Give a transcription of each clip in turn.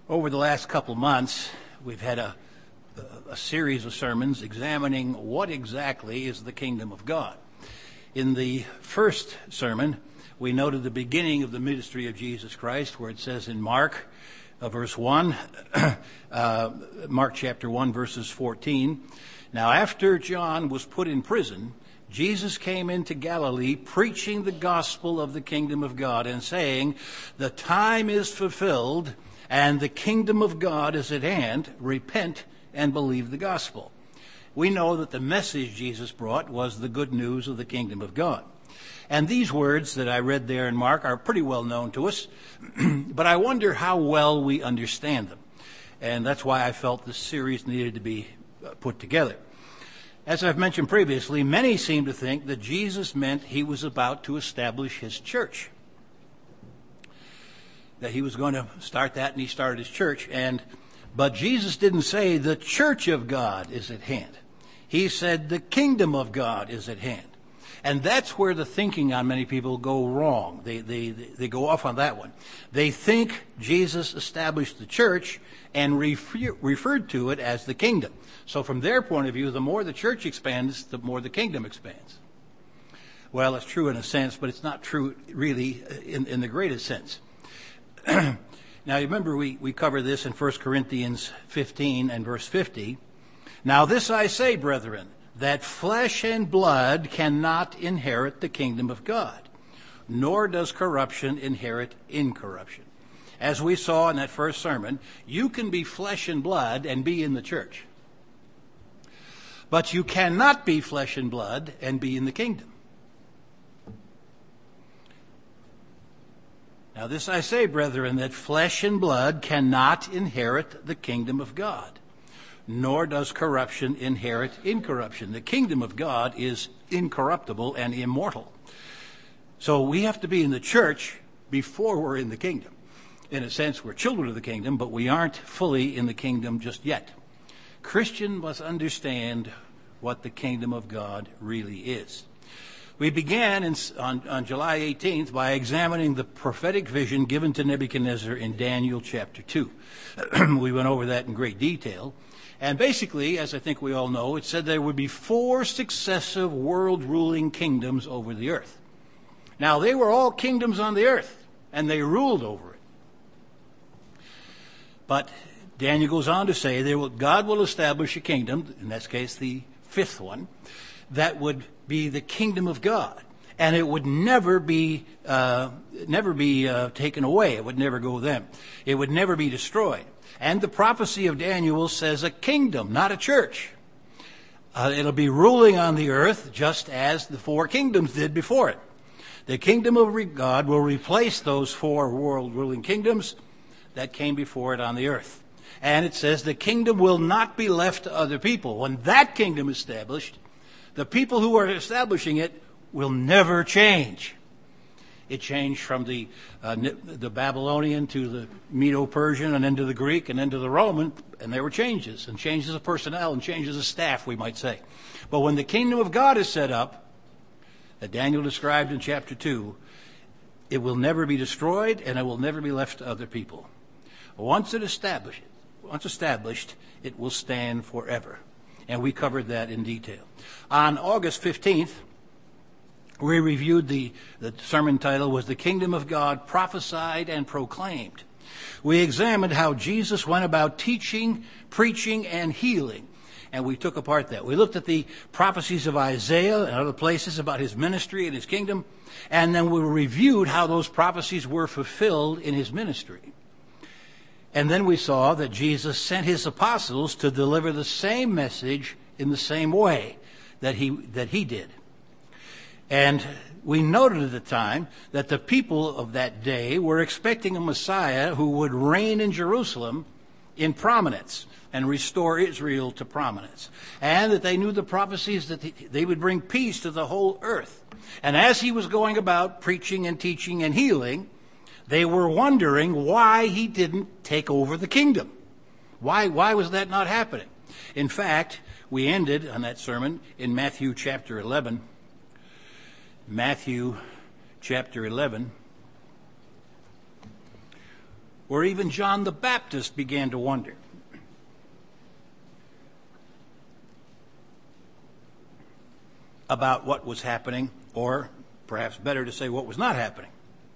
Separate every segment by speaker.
Speaker 1: Over the last couple months, we've had a series of sermons examining what exactly is the kingdom of God. In the first sermon, we noted the beginning of the ministry of Jesus Christ, where it says in Mark, verse 1, Mark chapter 1, verses 14, "Now after John was put in prison, Jesus came into Galilee preaching the gospel of the kingdom of God and saying, 'The time is fulfilled and the kingdom of God is at hand. Repent and believe the gospel.'" We know that the message Jesus brought was the good news of the kingdom of God. And these words that I read there in Mark are pretty well known to us, but I wonder how well we understand them. And that's why I felt this series needed to be put together. As I've mentioned previously, many seem to think that Jesus meant he was about to establish his church. That he was going to start that, and he started his church. But Jesus didn't say the church of God is at hand. He said the kingdom of God is at hand. And that's where the thinking on many people go wrong. They go off on that one. They think Jesus established the church and referred to it as the kingdom. So from their point of view, the more the church expands, the more the kingdom expands. Well, it's true in a sense, but it's not true really in the greatest sense. Now, you remember we covered this in 1 Corinthians 15 and verse 50. "Now this I say, brethren, that flesh and blood cannot inherit the kingdom of God, nor does corruption inherit incorruption." As we saw in that first sermon, you can be flesh and blood and be in the church. But you cannot be flesh and blood and be in the kingdom. "Now this I say, brethren, that flesh and blood cannot inherit the kingdom of God, nor does corruption inherit incorruption." The kingdom of God is incorruptible and immortal. So we have to be in the church before we're in the kingdom. In a sense, we're children of the kingdom, but we aren't fully in the kingdom just yet. Christian must understand what the kingdom of God really is. We began on July 18th by examining the prophetic vision given to Nebuchadnezzar in Daniel chapter 2. We went over that in great detail. And basically, as I think we all know, it said there would be 4 successive world-ruling kingdoms over the earth. Now, they were all kingdoms on the earth, and they ruled over it. But Daniel goes on to say God will establish a kingdom, in this case the 5th one, that would be the kingdom of God, and it would never be taken away. It would never go them. It would never be destroyed. And the prophecy of Daniel says a kingdom, not a church. It'll be ruling on the earth just as the 4 kingdoms did before it. The kingdom of God will replace those 4 world-ruling kingdoms that came before it on the earth. And it says the kingdom will not be left to other people. When that kingdom is established, the people who are establishing it will never change. It changed from the Babylonian to the Medo-Persian and then to the Greek and then to the Roman, and there were changes, and changes of personnel and changes of staff, we might say. But when the kingdom of God is set up, that Daniel described in chapter 2, it will never be destroyed and it will never be left to other people. Once established, it will stand forever. And we covered that in detail. On August 15th, we reviewed the sermon title was "The Kingdom of God Prophesied and Proclaimed." We examined how Jesus went about teaching, preaching, and healing. And we took apart that. We looked at the prophecies of Isaiah and other places about his ministry and his kingdom. And then we reviewed how those prophecies were fulfilled in his ministry. And then we saw that Jesus sent his apostles to deliver the same message in the same way that he did. And we noted at the time that the people of that day were expecting a Messiah who would reign in Jerusalem in prominence and restore Israel to prominence. And that they knew the prophecies that they would bring peace to the whole earth. And as he was going about preaching and teaching and healing, they were wondering why he didn't take over the kingdom. Why was that not happening? In fact, we ended on that sermon in Matthew chapter 11. Matthew chapter 11, where even John the Baptist began to wonder. About what was happening, or perhaps better to say what was not happening.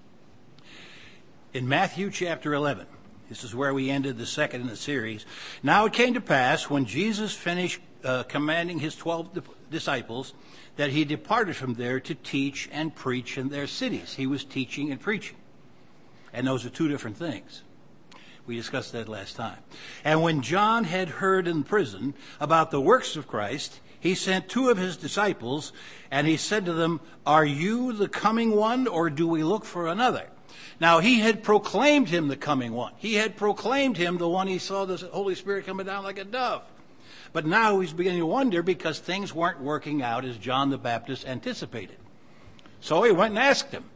Speaker 1: In Matthew chapter 11, this is where we ended the second in the series. Now it came to pass, when Jesus finished commanding his 12 disciples, that he departed from there to teach and preach in their cities. He was teaching and preaching. And those are two different things. We discussed that last time. And when John had heard in prison about the works of Christ, he sent 2 of his disciples, and he said to them, "Are you the coming one, or do we look for another?" Now, he had proclaimed him the coming one. He had proclaimed him the one he saw the Holy Spirit coming down like a dove. But now he's beginning to wonder because things weren't working out as John the Baptist anticipated. So he went and asked him.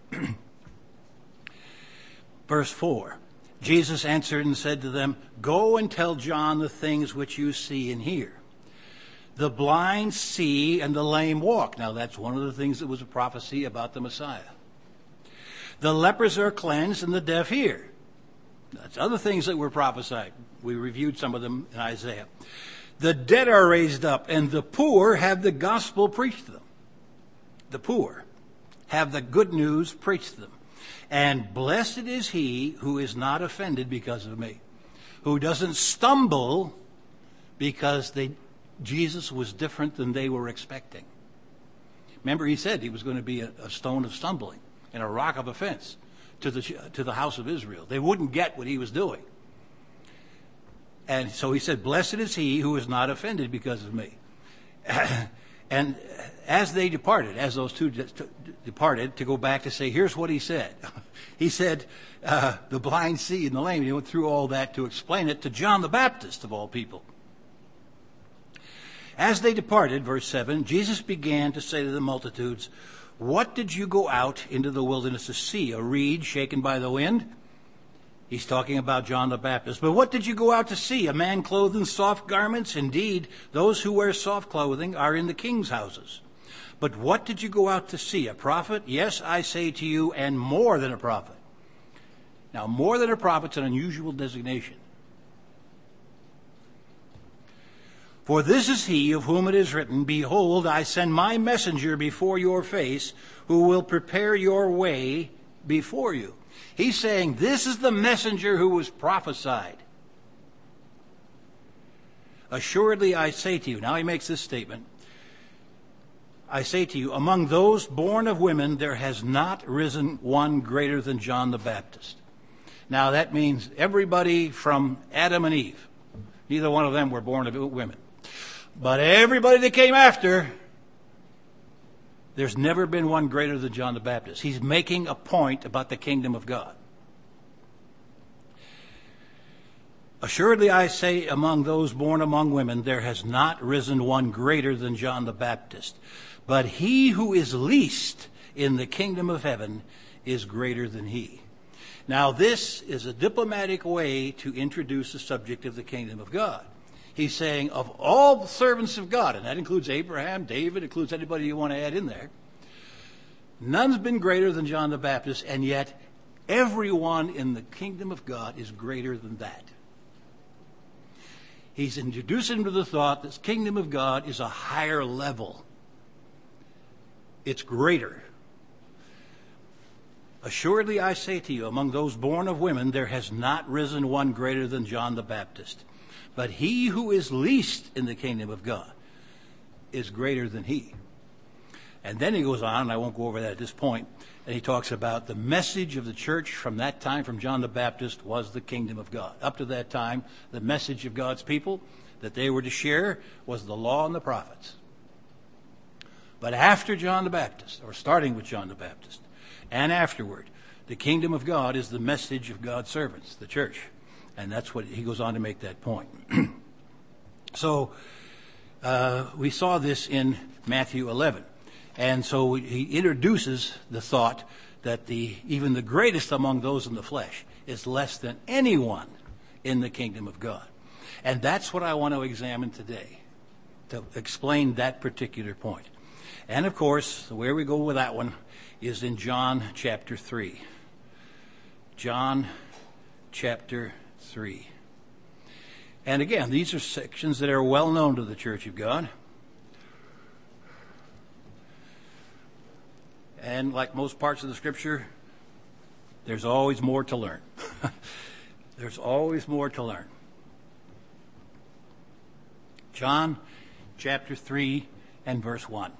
Speaker 1: Verse 4, Jesus answered and said to them, "Go and tell John the things which you see and hear. The blind see and the lame walk." Now that's one of the things that was a prophecy about the Messiah. "The lepers are cleansed and the deaf hear." That's other things that were prophesied. We reviewed some of them in Isaiah. "The dead are raised up and the poor have the gospel preached to them." The poor have the good news preached to them. "And blessed is he who is not offended because of me," who doesn't stumble because Jesus was different than they were expecting. Remember, he said he was going to be a stone of stumbling and a rock of offense to the house of Israel. They wouldn't get what he was doing. And so he said, "Blessed is he who is not offended because of me." And as they departed, as those 2 departed, to go back to say, here's what he said. He said, the blind see and the lame. He went through all that to explain it to John the Baptist, of all people. As they departed, verse 7, Jesus began to say to the multitudes, "What did you go out into the wilderness to see? A reed shaken by the wind?" He's talking about John the Baptist. "But what did you go out to see? A man clothed in soft garments? Indeed, those who wear soft clothing are in the king's houses. But what did you go out to see? A prophet? Yes, I say to you, and more than a prophet." Now, more than a prophet's an unusual designation. "For this is he of whom it is written, Behold, I send my messenger before your face, who will prepare your way before you." He's saying this is the messenger who was prophesied. "Assuredly I say to you," now he makes this statement, "I say to you, among those born of women, there has not risen one greater than John the Baptist." Now that means everybody from Adam and Eve. Neither one of them were born of women. But everybody that came after, there's never been one greater than John the Baptist. He's making a point about the kingdom of God. "Assuredly I say, among those born among women, there has not risen one greater than John the Baptist. But he who is least in the kingdom of heaven is greater than he." Now this is a diplomatic way to introduce the subject of the kingdom of God. He's saying of all the servants of God, and that includes Abraham, David, includes anybody you want to add in there, none's been greater than John the Baptist, and yet everyone in the kingdom of God is greater than that. He's introducing him to the thought that the kingdom of God is a higher level. It's greater. "Assuredly I say to you, among those born of women, there has not risen one greater than John the Baptist. But he who is least in the kingdom of God is greater than he." And then he goes on, and I won't go over that at this point, and he talks about the message of the church from that time, from John the Baptist, was the kingdom of God. Up to that time, the message of God's people that they were to share was the law and the prophets. But after John the Baptist, or starting with John the Baptist, and afterward, the kingdom of God is the message of God's servants, the church. And that's what he goes on to make that point. So we saw this in Matthew 11. And so he introduces the thought that even the greatest among those in the flesh is less than anyone in the kingdom of God. And that's what I want to examine today, to explain that particular point. And of course, where we go with that one is in John chapter 3. John chapter 3. And again, these are sections that are well known to the Church of God. And like most parts of the Scripture, there's always more to learn. There's always more to learn. John chapter 3 and verse 1.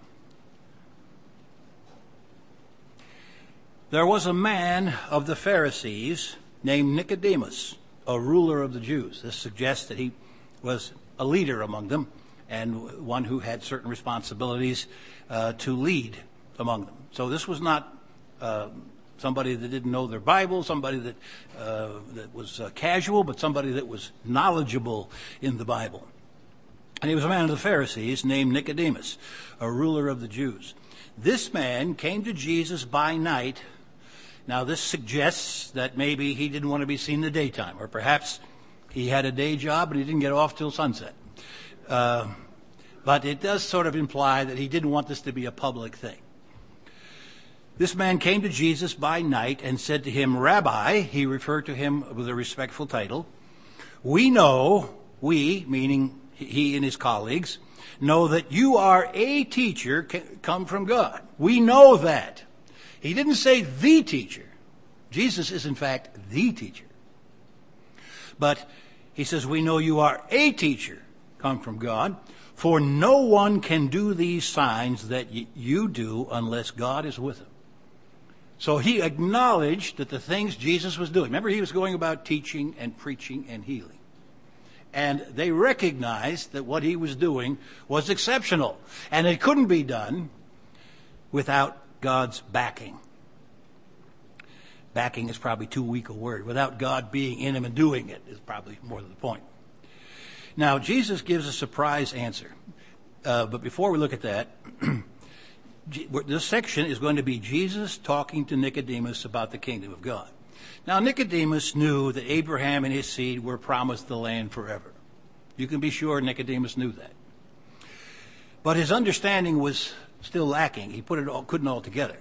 Speaker 1: There was a man of the Pharisees named Nicodemus, a ruler of the Jews. This suggests that he was a leader among them and one who had certain responsibilities to lead among them. So this was not somebody that didn't know their Bible, somebody that was casual, but somebody that was knowledgeable in the Bible. And he was a man of the Pharisees named Nicodemus, a ruler of the Jews. This man came to Jesus by night. Now, this suggests that maybe he didn't want to be seen in the daytime, or perhaps he had a day job and he didn't get off till sunset. But it does sort of imply that he didn't want this to be a public thing. This man came to Jesus by night and said to him, Rabbi, he referred to him with a respectful title, we, meaning he and his colleagues, know that you are a teacher come from God. We know that. He didn't say the teacher. Jesus is, in fact, the teacher. But he says, we know you are a teacher come from God, for no one can do these signs that you do unless God is with him. So he acknowledged that the things Jesus was doing, remember he was going about teaching and preaching and healing. And they recognized that what he was doing was exceptional. And it couldn't be done without God's backing. Backing is probably too weak a word. Without God being in him and doing it is probably more to the point. Now, Jesus gives a surprise answer. But before we look at that, this section is going to be Jesus talking to Nicodemus about the kingdom of God. Now, Nicodemus knew that Abraham and his seed were promised the land forever. You can be sure Nicodemus knew that. But his understanding was still lacking. He couldn't put it all together.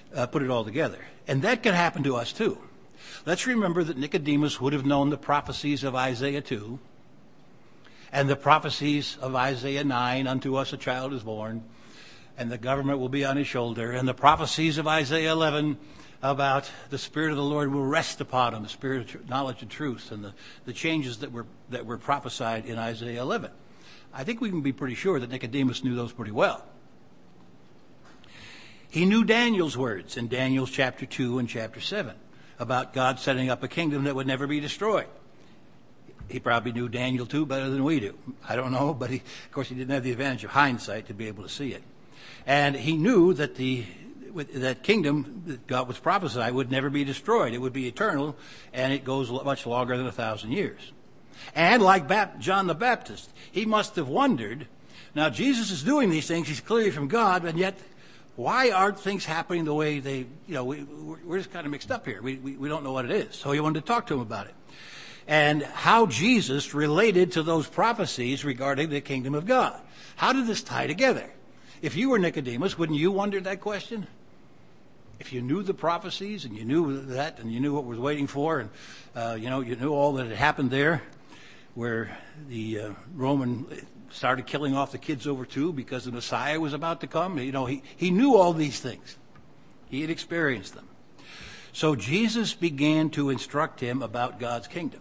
Speaker 1: And that can happen to us too. Let's remember that Nicodemus would have known the prophecies of Isaiah 2 and the prophecies of Isaiah 9, unto us a child is born, and the government will be on his shoulder, and the prophecies of Isaiah 11 about the Spirit of the Lord will rest upon him, the Spirit of knowledge and truth, and the changes that were prophesied in Isaiah 11. I think we can be pretty sure that Nicodemus knew those pretty well. He knew Daniel's words in Daniel chapter 2 and chapter 7 about God setting up a kingdom that would never be destroyed. He probably knew Daniel 2 better than we do. I don't know, but of course he didn't have the advantage of hindsight to be able to see it. And he knew that that kingdom that God was prophesied would never be destroyed. It would be eternal, and it goes much longer than 1,000 years. And like John the Baptist, he must have wondered, now Jesus is doing these things, he's clearly from God, and yet why aren't things happening the way we're just kind of mixed up here. We don't know what it is. So he wanted to talk to him about it. And how Jesus related to those prophecies regarding the kingdom of God. How did this tie together? If you were Nicodemus, wouldn't you wonder that question? If you knew the prophecies and you knew that and you knew what was waiting for and, you knew all that had happened there where the Roman started killing off the kids over too because the Messiah was about to come. He knew all these things. He had experienced them. So Jesus began to instruct him about God's kingdom.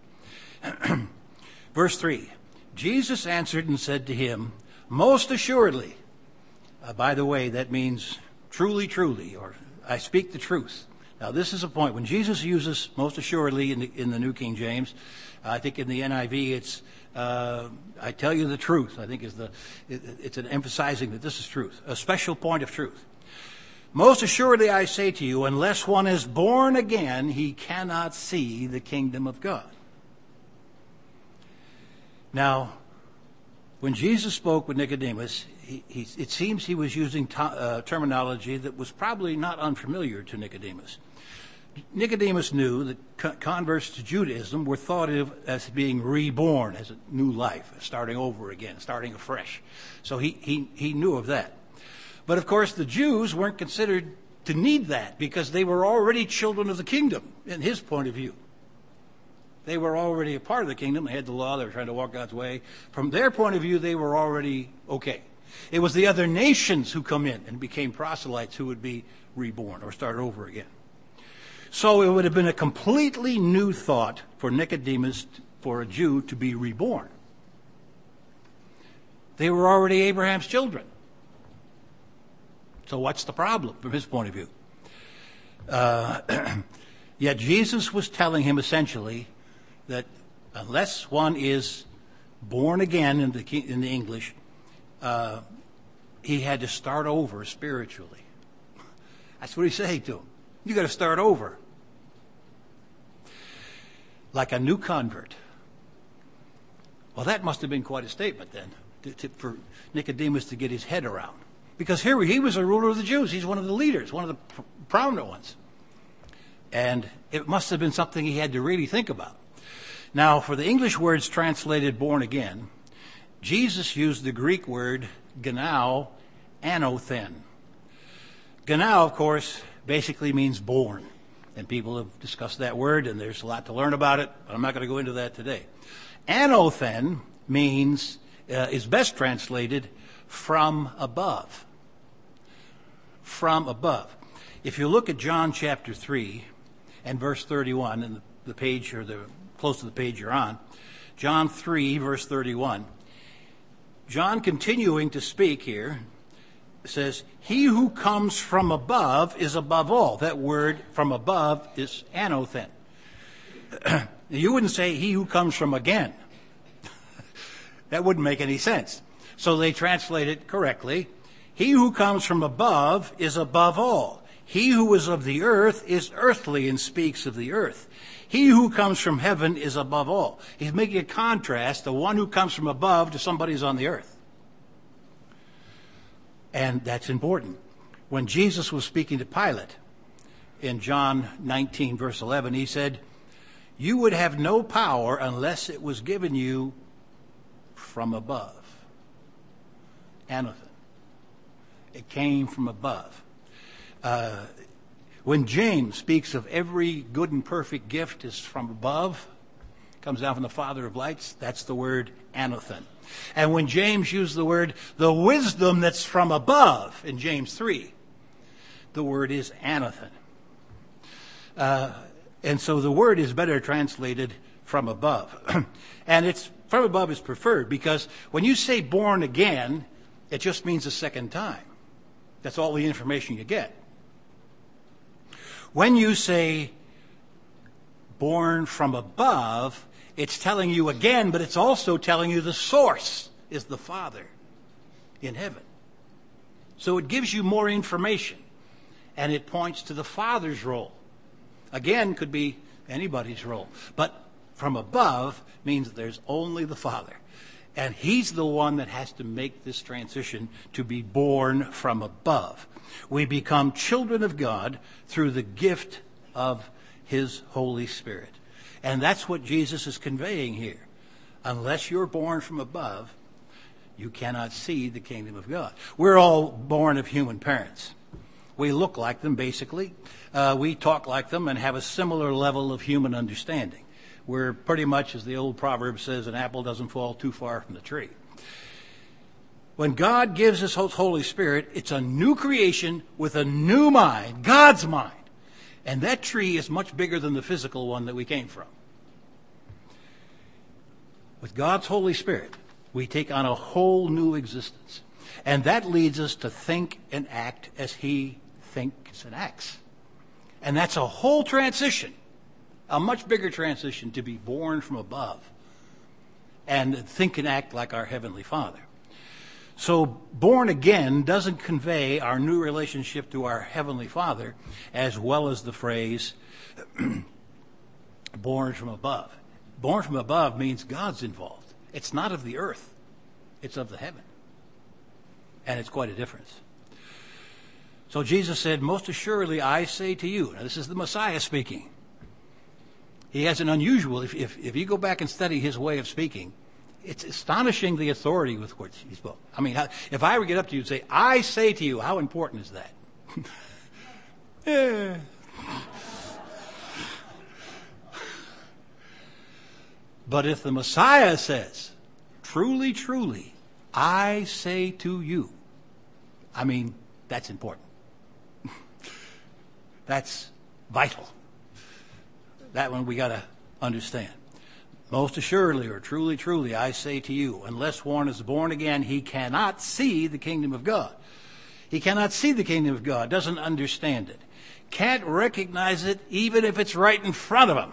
Speaker 1: Verse 3, Jesus answered and said to him, most assuredly. By the way, that means truly, truly, or I speak the truth. Now, this is a point. When Jesus uses most assuredly in the New King James, I think in the NIV it's I tell you the truth. I think it's an emphasizing that this is truth, a special point of truth. Most assuredly I say to you, unless one is born again, he cannot see the kingdom of God. Now, when Jesus spoke with Nicodemus, it seems he was using terminology that was probably not unfamiliar to Nicodemus. Nicodemus knew that converts to Judaism were thought of as being reborn, as a new life, starting over again, starting afresh. So he knew of that. But of course, the Jews weren't considered to need that because they were already children of the kingdom, in his point of view. They were already a part of the kingdom. They had the law. They were trying to walk God's way. From their point of view, they were already okay. It was the other nations who come in and became proselytes who would be reborn or start over again. So it would have been a completely new thought for Nicodemus, for a Jew, to be reborn. They were already Abraham's children. So what's the problem from his point of view? Yet Jesus was telling him essentially that unless one is born again in the English, he had to start over spiritually. That's what he's saying to him. You got to start over. Like a new convert. Well, that must have been quite a statement then for Nicodemus to get his head around. Because here he was a ruler of the Jews. He's one of the leaders, one of the prominent ones. And it must have been something he had to really think about. Now, for the English words translated born again, Jesus used the Greek word genao, anothen. Genao, of course, basically means born. And people have discussed that word, and there's a lot to learn about it, but I'm not going to go into that today. Anothen means, is best translated from above. From above. If you look at John chapter 3 and verse 31, and the page, or the close to the page you're on, John 3 verse 31, John continuing to speak here says, he who comes from above is above all. That word from above is anothen. You wouldn't say he who comes from again. That wouldn't make any sense. So they translate it correctly. He who comes from above is above all. He who is of the earth is earthly and speaks of the earth. He who comes from heaven is above all. He's making a contrast, the one who comes from above to somebody who's on the earth. And that's important. When Jesus was speaking to Pilate in John 19, verse 11, he said, you would have no power unless it was given you from above. Anothen. It came from above. When James speaks of every good and perfect gift is from above, comes down from the Father of lights, that's the word anothen. And when James used the word, the wisdom that's from above, in James 3, the word is anothen. And so the word is better translated from above. And it's from above is preferred because when you say born again, it just means a second time. That's all the information you get. When you say born from above, it's telling you again, but it's also telling you the source is the Father in heaven. So it gives you more information, and it points to the Father's role. Again, could be anybody's role, but from above means that there's only the Father. And he's the one that has to make this transition to be born from above. We become children of God through the gift of his Holy Spirit. And that's what Jesus is conveying here. Unless you're born from above, you cannot see the kingdom of God. We're all born of human parents. We look like them, basically. We talk like them and have a similar level of human understanding. We're pretty much, as the old proverb says, an apple doesn't fall too far from the tree. When God gives his Holy Spirit, it's a new creation with a new mind, God's mind. And that tree is much bigger than the physical one that we came from. With God's Holy Spirit, we take on a whole new existence. And that leads us to think and act as he thinks and acts. And that's a whole transition. A much bigger transition to be born from above and think and act like our Heavenly Father. So born again doesn't convey our new relationship to our Heavenly Father as well as the phrase born from above. Born from above means God's involved. It's not of the earth. It's of the heaven. And it's quite a difference. So Jesus said, most assuredly I say to you, now this is the Messiah speaking. He has an unusual, if you go back and study his way of speaking, it's astonishing the authority with which he spoke. I mean, if I were to get up to you and say, I say to you, how important is that? But if the Messiah says, truly, truly, I say to you, I mean, that's important. That's vital. That one we got to understand. Most assuredly, or truly, truly, I say to you, unless one is born again, he cannot see the kingdom of God. He cannot see the kingdom of God, doesn't understand it, can't recognize it even if it's right in front of him.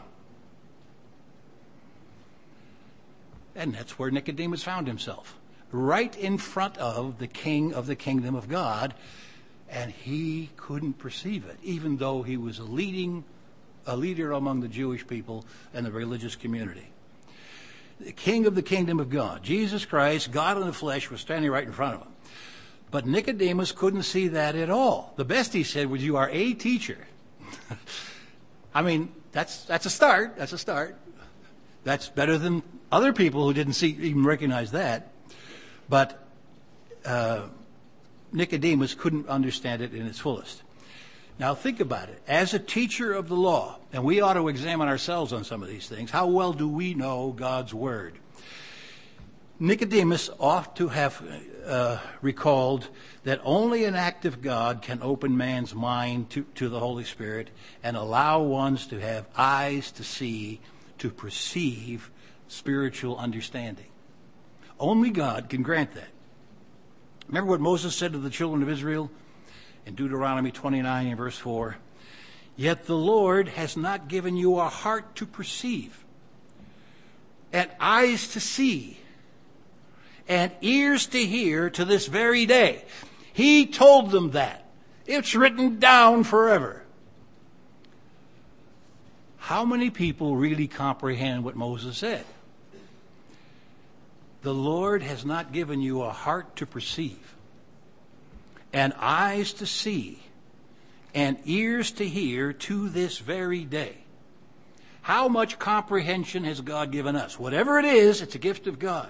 Speaker 1: And that's where Nicodemus found himself, right in front of the king of the kingdom of God, and he couldn't perceive it, even though he was a leader among the Jewish people and the religious community. The king of the kingdom of God, Jesus Christ, God in the flesh, was standing right in front of him. But Nicodemus couldn't see that at all. The best he said was, you are a teacher. I mean, that's a start. That's a start. That's better than other people who didn't even recognize that. But Nicodemus couldn't understand it in its fullest. Now think about it. As a teacher of the law, and we ought to examine ourselves on some of these things, how well do we know God's word? Nicodemus ought to have recalled that only an active God can open man's mind to the Holy Spirit and allow ones to have eyes to see, to perceive spiritual understanding. Only God can grant that. Remember what Moses said to the children of Israel in Deuteronomy 29 and verse 4? Yet the Lord has not given you a heart to perceive, and eyes to see, and ears to hear to this very day. He told them that. It's written down forever. How many people really comprehend what Moses said? The Lord has not given you a heart to perceive, and eyes to see, and ears to hear to this very day. How much comprehension has God given us? Whatever it is, it's a gift of God.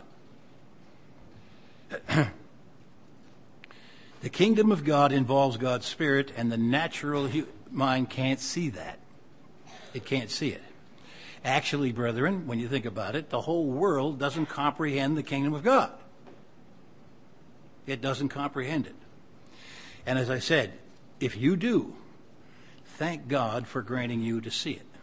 Speaker 1: The kingdom of God involves God's Spirit, and the natural mind can't see that. It can't see it. Actually, brethren, when you think about it, the whole world doesn't comprehend the kingdom of God. It doesn't comprehend it. And as I said, if you do, thank God for granting you to see it.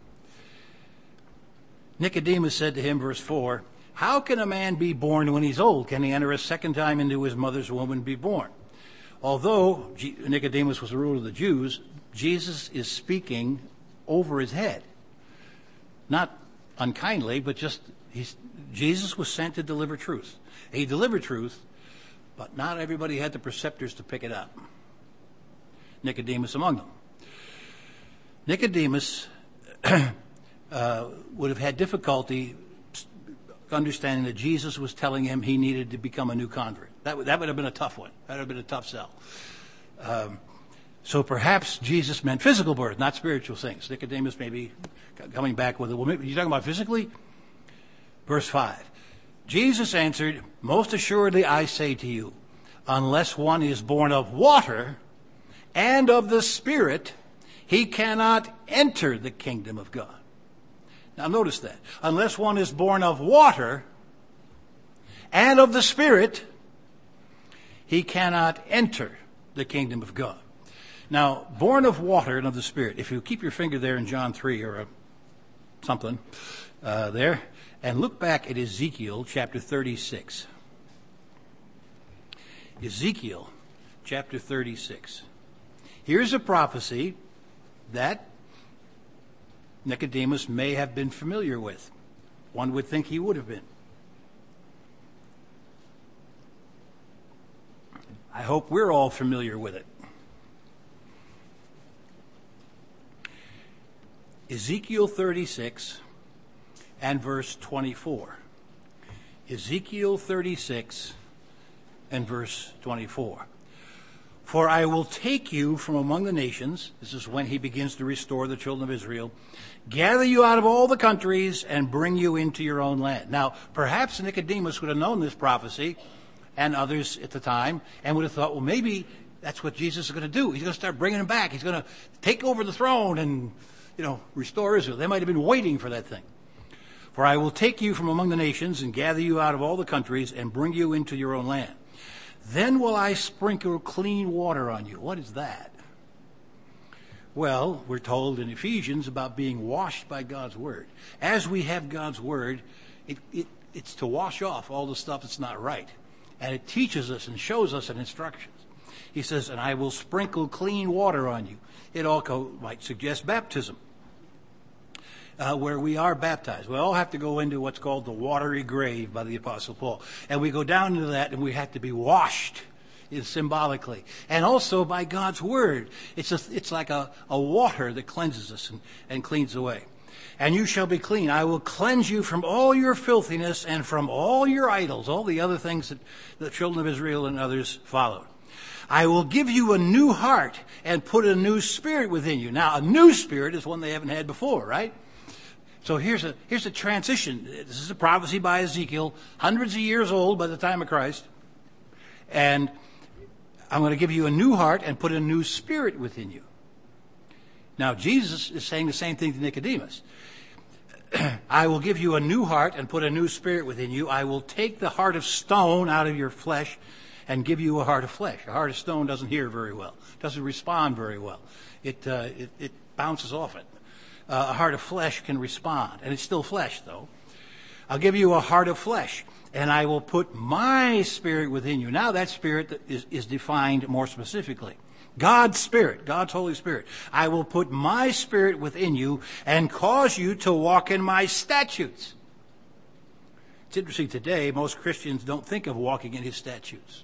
Speaker 1: Nicodemus said to him, verse 4, how can a man be born when he's old? Can he enter a second time into his mother's womb and be born? Although Nicodemus was the ruler of the Jews, Jesus is speaking over his head. Not unkindly, but just Jesus was sent to deliver truth. He delivered truth, but not everybody had the perceptors to pick it up. Nicodemus among them. Nicodemus would have had difficulty understanding that Jesus was telling him he needed to become a new convert. That would have been a tough one. That would have been a tough sell. So perhaps Jesus meant physical birth, not spiritual things. Nicodemus may be coming back with it. Well, maybe you're talking about physically? Verse 5. Jesus answered, most assuredly I say to you, unless one is born of water and of the Spirit, he cannot enter the kingdom of God. Now notice that. Unless one is born of water and of the Spirit, he cannot enter the kingdom of God. Now, born of water and of the Spirit, if you keep your finger there in John 3 or something there, and look back at Ezekiel chapter 36. Ezekiel chapter 36. Here's a prophecy that Nicodemus may have been familiar with. One would think he would have been. I hope we're all familiar with it. Ezekiel 36 and verse 24. Ezekiel 36 and verse 24. For I will take you from among the nations, this is when he begins to restore the children of Israel, gather you out of all the countries and bring you into your own land. Now, perhaps Nicodemus would have known this prophecy, and others at the time, and would have thought, well, maybe that's what Jesus is going to do. He's going to start bringing them back. He's going to take over the throne and, restore Israel. They might have been waiting for that thing. For I will take you from among the nations and gather you out of all the countries and bring you into your own land. Then will I sprinkle clean water on you. What is that? Well, we're told in Ephesians about being washed by God's word. As we have God's word, it's to wash off all the stuff that's not right. And it teaches us and shows us in instructions. He says, and I will sprinkle clean water on you. It also might suggest baptism, where we are baptized. We all have to go into what's called the watery grave by the Apostle Paul. And we go down into that and we have to be washed symbolically. And also by God's word. It's like a water that cleanses us and cleans away. And you shall be clean. I will cleanse you from all your filthiness and from all your idols, all the other things that the children of Israel and others followed. I will give you a new heart and put a new spirit within you. Now, a new spirit is one they haven't had before, right? So here's a transition. This is a prophecy by Ezekiel, hundreds of years old by the time of Christ. And I'm going to give you a new heart and put a new spirit within you. Now, Jesus is saying the same thing to Nicodemus. I will give you a new heart and put a new spirit within you. I will take the heart of stone out of your flesh and give you a heart of flesh. A heart of stone doesn't hear very well, doesn't respond very well. It bounces off it. A heart of flesh can respond, and it's still flesh, though. I'll give you a heart of flesh, and I will put my spirit within you. Now that spirit is defined more specifically. God's Spirit, God's Holy Spirit. I will put my spirit within you and cause you to walk in my statutes. It's interesting today, most Christians don't think of walking in his statutes.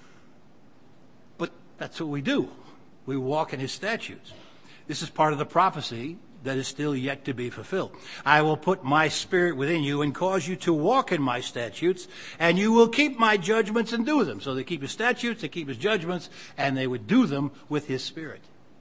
Speaker 1: But that's what we do. We walk in his statutes. This is part of the prophecy that is still yet to be fulfilled. I will put my spirit within you and cause you to walk in my statutes, and you will keep my judgments and do them. So they keep his statutes, they keep his judgments, and they would do them with his spirit.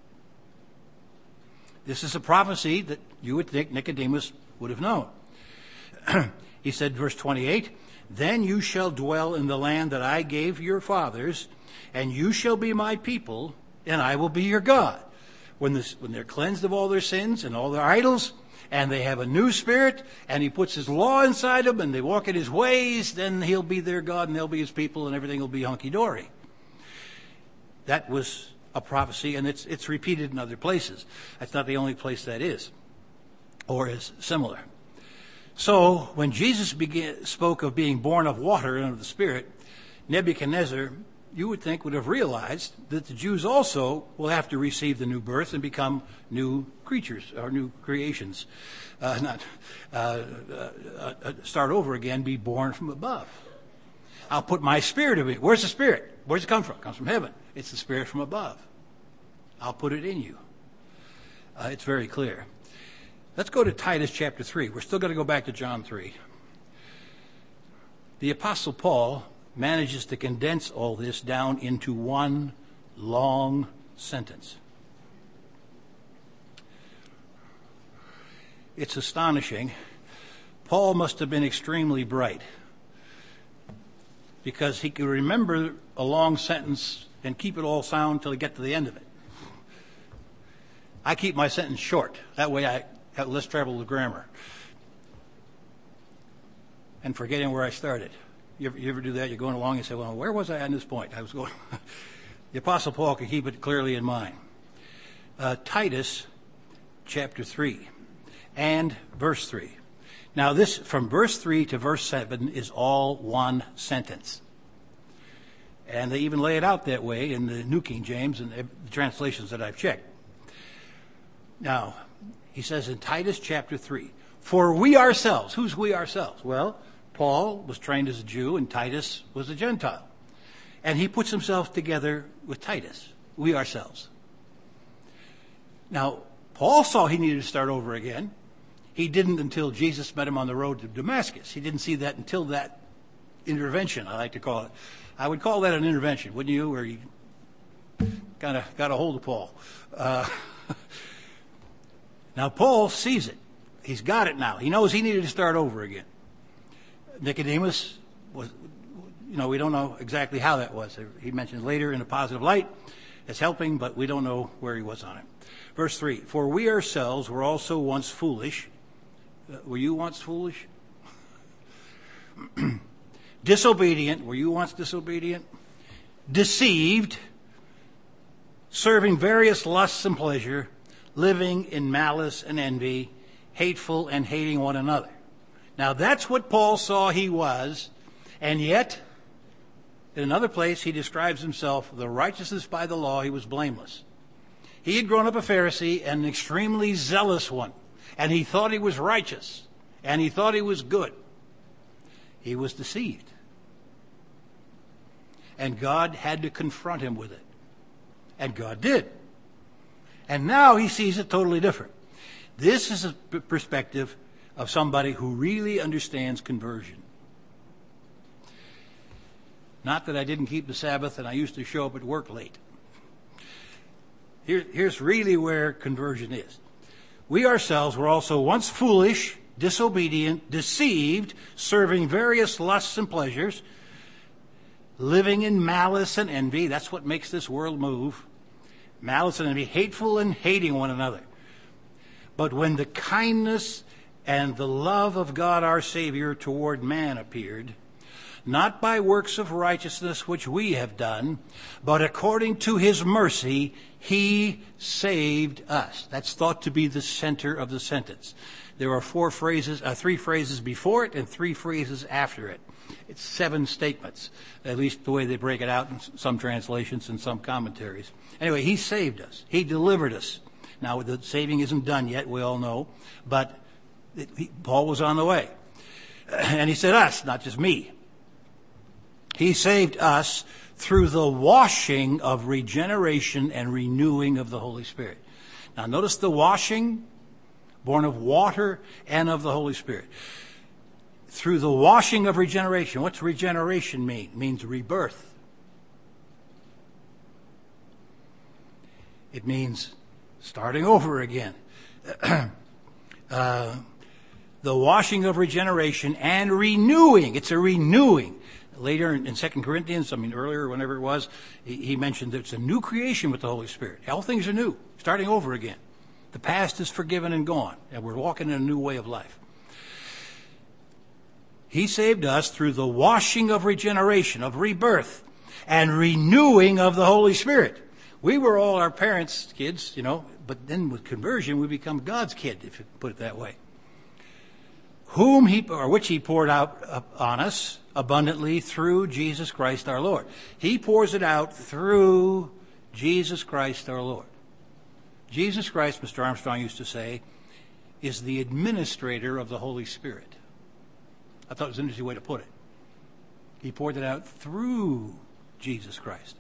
Speaker 1: This is a prophecy that you would think Nicodemus would have known. He said, verse 28, then you shall dwell in the land that I gave your fathers, and you shall be my people, and I will be your God. When they're cleansed of all their sins and all their idols, and they have a new spirit, and he puts his law inside them, and they walk in his ways, then he'll be their God, and they'll be his people, and everything will be hunky-dory. That was a prophecy, and it's repeated in other places. That's not the only place that is, or is similar. So, when Jesus spoke of being born of water and of the Spirit, Nebuchadnezzar, you would think, would have realized that the Jews also will have to receive the new birth and become new creatures or new creations. Start over again, be born from above. I'll put my spirit in you. Where's the spirit? Where's it come from? It comes from heaven. It's the spirit from above. I'll put it in you. It's very clear. Let's go to Titus chapter 3. We're still going to go back to John 3. The Apostle Paul manages to condense all this down into one long sentence. It's astonishing. Paul must have been extremely bright because he could remember a long sentence and keep it all sound till he get to the end of it. I keep my sentence short. That way I have less trouble with grammar and forgetting where I started. You ever do that? You're going along and say, well, where was I on this point? I was going. The Apostle Paul could keep it clearly in mind. Titus chapter 3 and verse 3. Now this, from verse 3 to verse 7, is all one sentence. And they even lay it out that way in the New King James and the translations that I've checked. Now, he says in Titus chapter 3, for we ourselves, who's we ourselves? Well, Paul was trained as a Jew and Titus was a Gentile. And he puts himself together with Titus, we ourselves. Now, Paul saw he needed to start over again. He didn't until Jesus met him on the road to Damascus. He didn't see that until that intervention, I like to call it. I would call that an intervention, wouldn't you? Where he kind of got a hold of Paul. Now, Paul sees it. He's got it now. He knows he needed to start over again. Nicodemus was, we don't know exactly how that was. He mentions later in a positive light as helping, but we don't know where he was on it. Verse 3, for we ourselves were also once foolish. Were you once foolish? disobedient. Were you once disobedient? Deceived, serving various lusts and pleasure, living in malice and envy, hateful and hating one another. Now that's what Paul saw he was, and yet, in another place, he describes himself, the righteousness by the law, he was blameless. He had grown up a Pharisee and an extremely zealous one, and he thought he was righteous, and he thought he was good. He was deceived. And God had to confront him with it. And God did. And now he sees it totally different. This is a perspective of somebody who really understands conversion. Not that I didn't keep the Sabbath and I used to show up at work late. Here's really where conversion is. We ourselves were also once foolish, disobedient, deceived, serving various lusts and pleasures, living in malice and envy. That's what makes this world move. Malice and envy, hateful and hating one another. But when the kindness and the love of God our Savior toward man appeared, not by works of righteousness which we have done, but according to his mercy, he saved us. That's thought to be the center of the sentence. There are three phrases before it and three phrases after it. It's 7 statements, at least the way they break it out in some translations and some commentaries. Anyway, he saved us. He delivered us. Now, the saving isn't done yet, we all know, but Paul was on the way. And he said us, not just me. He saved us through the washing of regeneration and renewing of the Holy Spirit. Now, notice the washing, born of water and of the Holy Spirit. Through the washing of regeneration. What's regeneration mean? It means rebirth. It means starting over again. The washing of regeneration and renewing. It's a renewing. Later in 2 Corinthians, earlier, whenever it was, he mentioned that it's a new creation with the Holy Spirit. All things are new, starting over again. The past is forgiven and gone, and we're walking in a new way of life. He saved us through the washing of regeneration, of rebirth, and renewing of the Holy Spirit. We were all our parents' kids, but then with conversion, we become God's kid, if you put it that way. Which he poured out on us abundantly through Jesus Christ our Lord. He pours it out through Jesus Christ our Lord. Jesus Christ, Mr. Armstrong used to say, is the administrator of the Holy Spirit. I thought it was an interesting way to put it. He poured it out through Jesus Christ.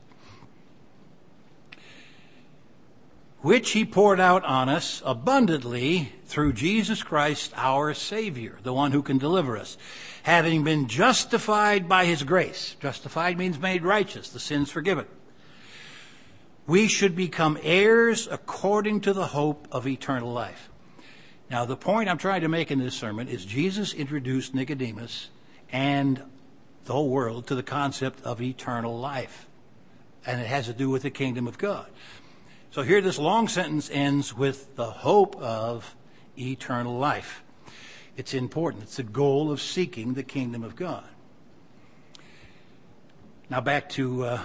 Speaker 1: Which he poured out on us abundantly through Jesus Christ our Savior, the one who can deliver us, having been justified by his grace. Justified means made righteous, the sins forgiven. We should become heirs according to the hope of eternal life. Now, the point I'm trying to make in this sermon is Jesus introduced Nicodemus and the whole world to the concept of eternal life. And it has to do with the kingdom of God. So here this long sentence ends with the hope of eternal life. It's important. It's the goal of seeking the kingdom of God. Now back to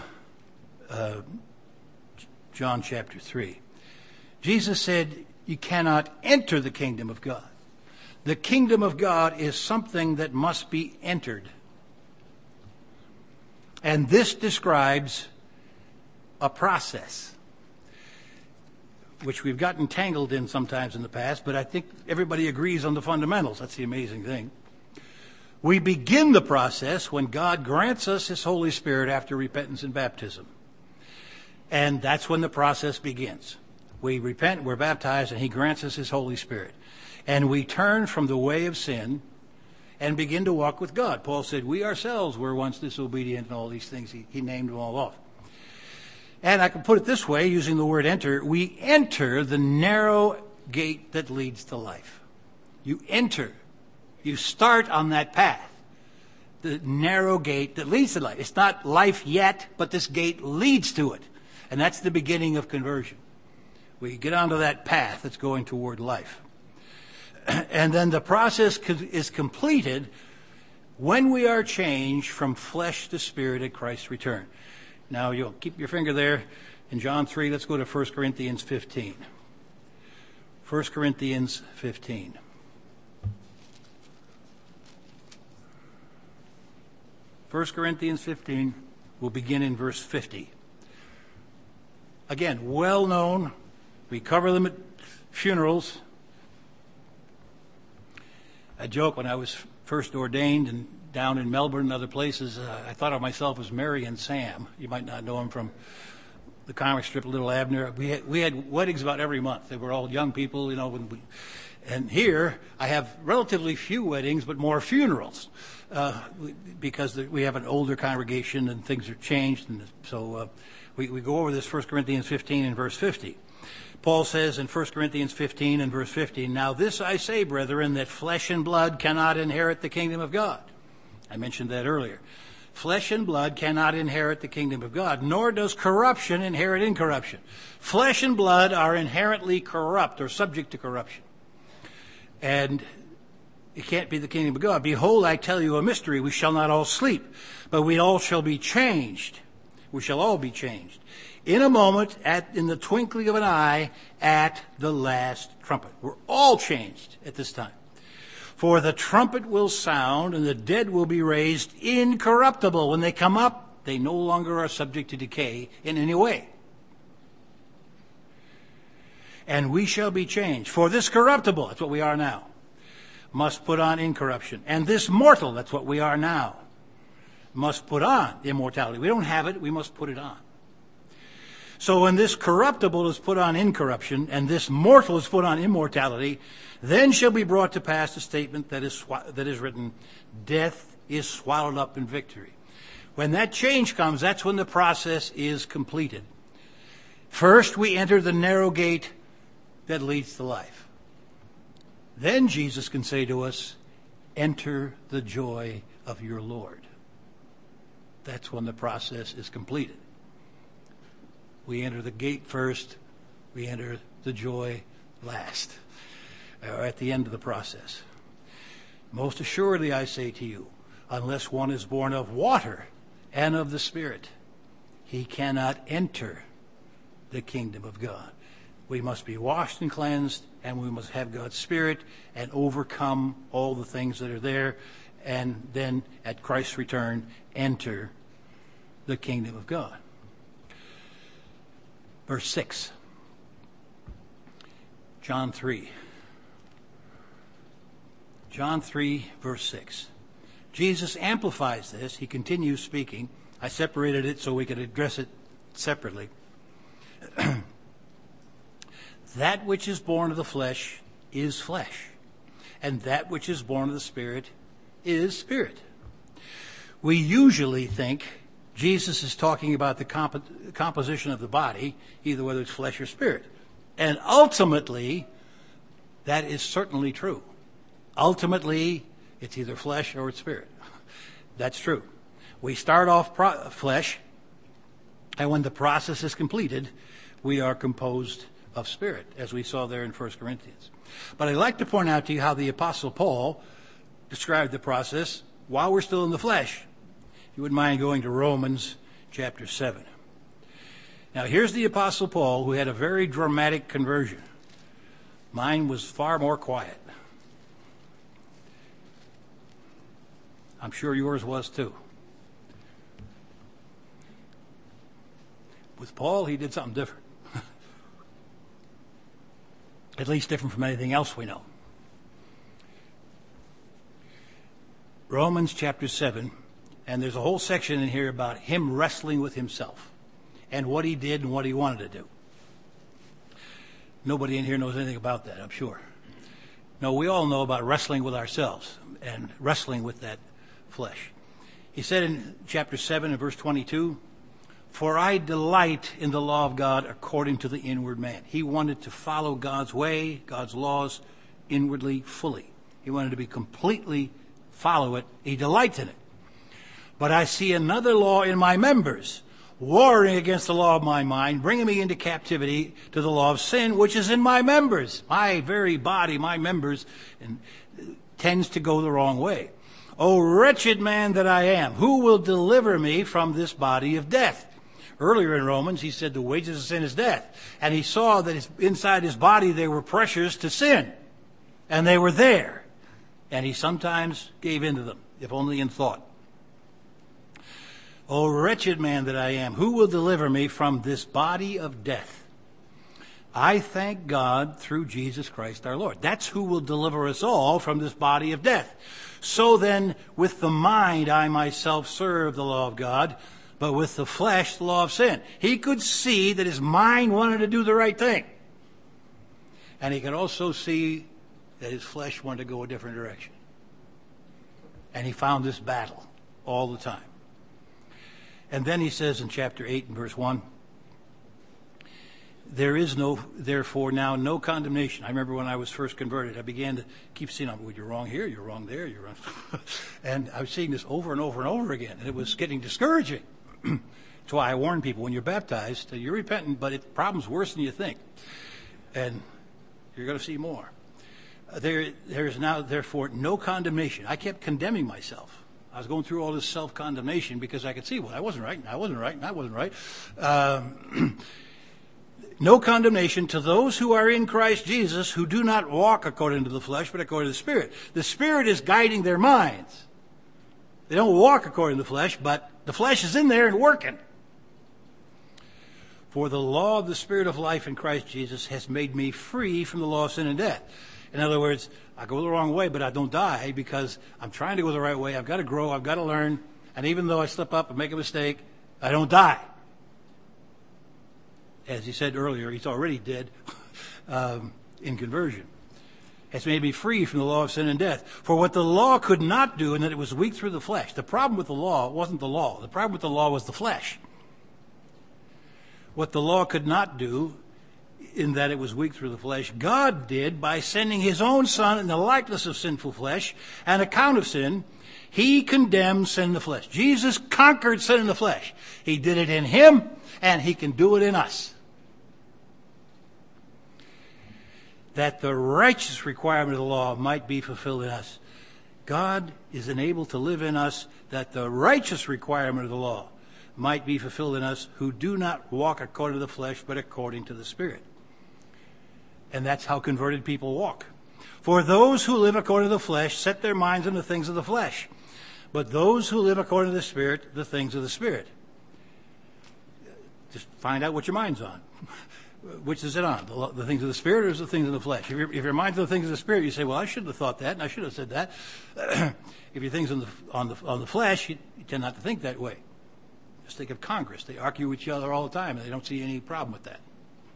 Speaker 1: John chapter 3. Jesus said, you cannot enter the kingdom of God. The kingdom of God is something that must be entered. And this describes a process, which we've gotten tangled in sometimes in the past, but I think everybody agrees on the fundamentals. That's the amazing thing. We begin the process when God grants us his Holy Spirit after repentance and baptism. And that's when the process begins. We repent, we're baptized, and he grants us his Holy Spirit. And we turn from the way of sin and begin to walk with God. Paul said, we ourselves were once disobedient and all these things. He named them all off. And I can put it this way, using the word enter, we enter the narrow gate that leads to life. You enter. You start on that path. The narrow gate that leads to life. It's not life yet, but this gate leads to it. And that's the beginning of conversion. We get onto that path that's going toward life. And then the process is completed when we are changed from flesh to spirit at Christ's return. Now, you'll keep your finger there in John 3. Let's go to 1 Corinthians 15. 1 Corinthians 15. First Corinthians 15, we'll begin in verse 50. Again, well known. We cover them at funerals. I joke when I was first ordained and down in Melbourne and other places, I thought of myself as Mary and Sam. You might not know him from the comic strip Little Abner. We had weddings about every month. They were all young people, and here I have relatively few weddings, but more funerals, because we have an older congregation and things are changed. And so we go over this 1 Corinthians 15 and verse 50. Paul says in 1 Corinthians 15 and verse 50, "Now this I say, brethren, that flesh and blood cannot inherit the kingdom of God." I mentioned that earlier. Flesh and blood cannot inherit the kingdom of God, nor does corruption inherit incorruption. Flesh and blood are inherently corrupt or subject to corruption. And it can't be the kingdom of God. "Behold, I tell you a mystery. We shall not all sleep, but we all shall be changed." We shall all be changed. "In a moment, in the twinkling of an eye, at the last trumpet." We're all changed at this time. "For the trumpet will sound, and the dead will be raised incorruptible." When they come up, they no longer are subject to decay in any way. "And we shall be changed. For this corruptible," that's what we are now, "must put on incorruption. And this mortal," that's what we are now, "must put on immortality." We don't have it, we must put it on. So when this corruptible is put on incorruption, and this mortal is put on immortality, then shall be brought to pass the statement that is written, "Death is swallowed up in victory." When that change comes, that's when the process is completed. First, we enter the narrow gate that leads to life. Then Jesus can say to us, "Enter the joy of your Lord." That's when the process is completed. We enter the gate first, we enter the joy last, or at the end of the process. "Most assuredly I say to you, unless one is born of water and of the Spirit, he cannot enter the kingdom of God." We must be washed and cleansed, and we must have God's Spirit and overcome all the things that are there, and then at Christ's return, enter the kingdom of God. Verse 6. John 3. John 3, verse 6. Jesus amplifies this. He continues speaking. I separated it so we could address it separately. "That which is born of the flesh is flesh, and that which is born of the Spirit is spirit." We usually think Jesus is talking about the composition of the body, either whether it's flesh or spirit. And ultimately, that is certainly true. Ultimately, it's either flesh or it's spirit. That's true. We start off flesh, and when the process is completed, we are composed of spirit, as we saw there in 1 Corinthians. But I'd like to point out to you how the Apostle Paul described the process while we're still in the flesh. If you wouldn't mind going to Romans chapter 7. Now, here's the Apostle Paul, who had a very dramatic conversion. Mine was far more quiet. I'm sure yours was too. With Paul, he did something different. At least different from anything else we know. Romans chapter 7, and there's a whole section in here about him wrestling with himself and what he did and what he wanted to do. Nobody in here knows anything about that, I'm sure. No, we all know about wrestling with ourselves and wrestling with that flesh. He said in chapter 7 and verse 22, "For I delight in the law of God according to the inward man." He wanted to follow God's way, God's laws, inwardly, fully. He wanted to be completely follow it. He delights in it. "But I see another law in my members, warring against the law of my mind, bringing me into captivity to the law of sin, which is in my members." My very body, my members, and tends to go the wrong way. O wretched man that I am, who will deliver me from this body of death? Earlier in Romans, he said the wages of sin is death. And he saw that inside his body there were pressures to sin. And they were there. And he sometimes gave in to them, if only in thought. O wretched man that I am, who will deliver me from this body of death? I thank God through Jesus Christ our Lord. That's who will deliver us all from this body of death. So then, with the mind I myself serve the law of God, but with the flesh the law of sin. He could see that his mind wanted to do the right thing. And he could also see that his flesh wanted to go a different direction. And he found this battle all the time. And then he says in chapter 8 and verse 1, there is therefore now no condemnation. I remember when I was first converted, I began to keep seeing, well, you're wrong here, you're wrong there, you're wrong. And I was seeing this over and over and over again, and it was getting discouraging. That's why I warn people, when you're baptized, you're repentant, but the problem's worse than you think. And you're going to see more. There is now, therefore, no condemnation. I kept condemning myself. I was going through all this self-condemnation because I could see, well, I wasn't right, and I wasn't right, and I wasn't right. No condemnation to those who are in Christ Jesus, who do not walk according to the flesh, but according to the Spirit. The Spirit is guiding their minds. They don't walk according to the flesh, but the flesh is in there and working. For the law of the Spirit of life in Christ Jesus has made me free from the law of sin and death. In other words, I go the wrong way, but I don't die because I'm trying to go the right way. I've got to grow. I've got to learn. And even though I slip up and make a mistake, I don't die. As he said earlier, he's already dead in conversion. Has made me free from the law of sin and death. For what the law could not do, in that it was weak through the flesh. The problem with the law wasn't the law. The problem with the law was the flesh. What the law could not do, in that it was weak through the flesh, God did by sending his own Son in the likeness of sinful flesh, on account of sin. He condemned sin in the flesh. Jesus conquered sin in the flesh. He did it in him, and he can do it in us. That the righteous requirement of the law might be fulfilled in us. God is enabled to live in us that the righteous requirement of the law might be fulfilled in us who do not walk according to the flesh, but according to the Spirit. And that's how converted people walk. For those who live according to the flesh set their minds on the things of the flesh, but those who live according to the Spirit, the things of the Spirit. Just find out what your mind's on. Which is it on? The things of the Spirit or is the things of the flesh? If your mind's on the things of the Spirit, you say, well, I shouldn't have thought that, and I should have said that. If your things on the flesh, you tend not to think that way. Just think of Congress. They argue with each other all the time, and they don't see any problem with that.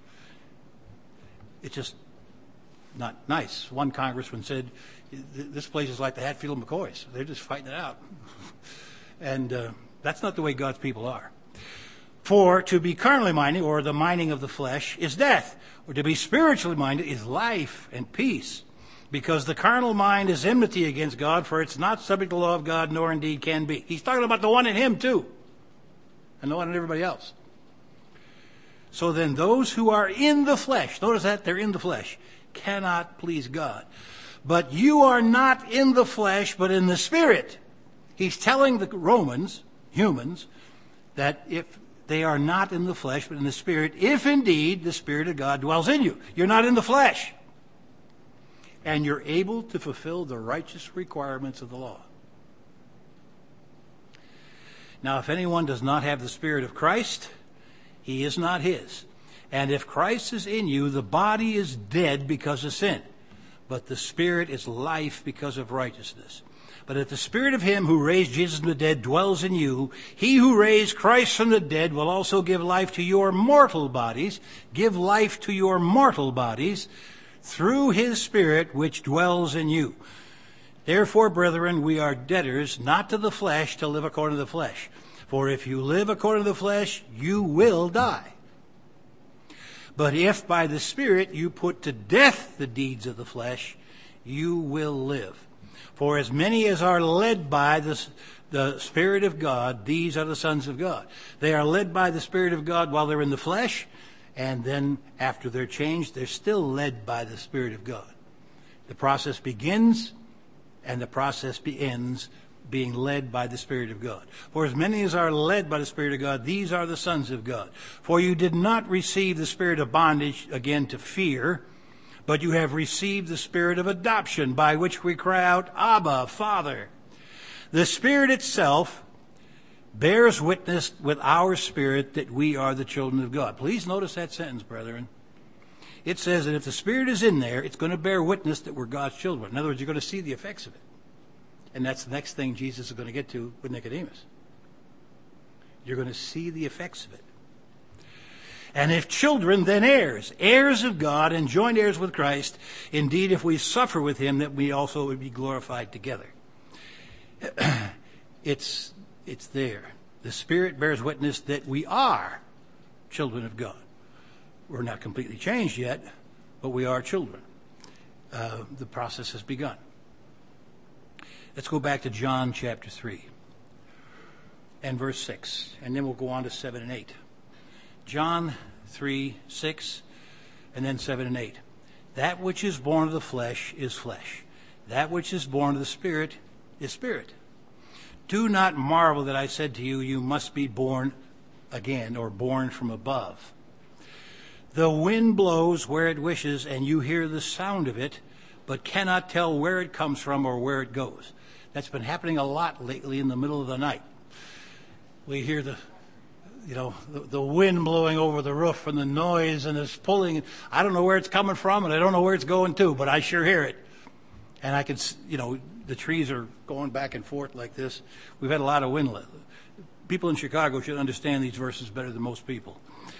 Speaker 1: It's just not nice. One congressman said, this place is like the Hatfield and McCoys. They're just fighting it out. And that's not the way God's people are. For to be carnally minded, or the minding of the flesh, is death. Or to be spiritually minded is life and peace. Because the carnal mind is enmity against God, for it's not subject to the law of God, nor indeed can be. He's talking about the one in him too. And the one in everybody else. So then those who are in the flesh, notice that they're in the flesh, cannot please God. But you are not in the flesh, but in the Spirit. He's telling the Romans, humans, that if they are not in the flesh, but in the Spirit, if indeed the Spirit of God dwells in you. You're not in the flesh. And you're able to fulfill the righteous requirements of the law. Now, if anyone does not have the Spirit of Christ, he is not his. And if Christ is in you, the body is dead because of sin, but the Spirit is life because of righteousness. But if the Spirit of him who raised Jesus from the dead dwells in you, he who raised Christ from the dead will also give life to your mortal bodies, through his Spirit which dwells in you. Therefore, brethren, we are debtors not to the flesh to live according to the flesh. For if you live according to the flesh, you will die. But if by the Spirit you put to death the deeds of the flesh, you will live. For as many as are led by the Spirit of God, these are the sons of God. They are led by the Spirit of God while they're in the flesh, and then after they're changed, they're still led by the Spirit of God. The process begins and the process ends being led by the Spirit of God. For as many as are led by the Spirit of God, these are the sons of God. For you did not receive the spirit of bondage again to fear, but you have received the spirit of adoption, by which we cry out, Abba, Father. The Spirit itself bears witness with our spirit that we are the children of God. Please notice that sentence, brethren. It says that if the Spirit is in there, it's going to bear witness that we're God's children. In other words, you're going to see the effects of it. And that's the next thing Jesus is going to get to with Nicodemus. You're going to see the effects of it. And if children, then heirs, heirs of God and joint heirs with Christ. Indeed, if we suffer with him, that we also would be glorified together. It's there. The Spirit bears witness that we are children of God. We're not completely changed yet, but we are children. The process has begun. Let's go back to John chapter 3 and verse 6, and then we'll go on to 7 and 8. John 3, 6, and then 7 and 8. That which is born of the flesh is flesh. That which is born of the Spirit is spirit. Do not marvel that I said to you, you must be born again, or born from above. The wind blows where it wishes, and you hear the sound of it, but cannot tell where it comes from or where it goes. That's been happening a lot lately in the middle of the night. We hear the wind blowing over the roof and the noise and it's pulling. I don't know where it's coming from and I don't know where it's going to, but I sure hear it. And I can, the trees are going back and forth like this. We've had a lot of wind. People in Chicago should understand these verses better than most people.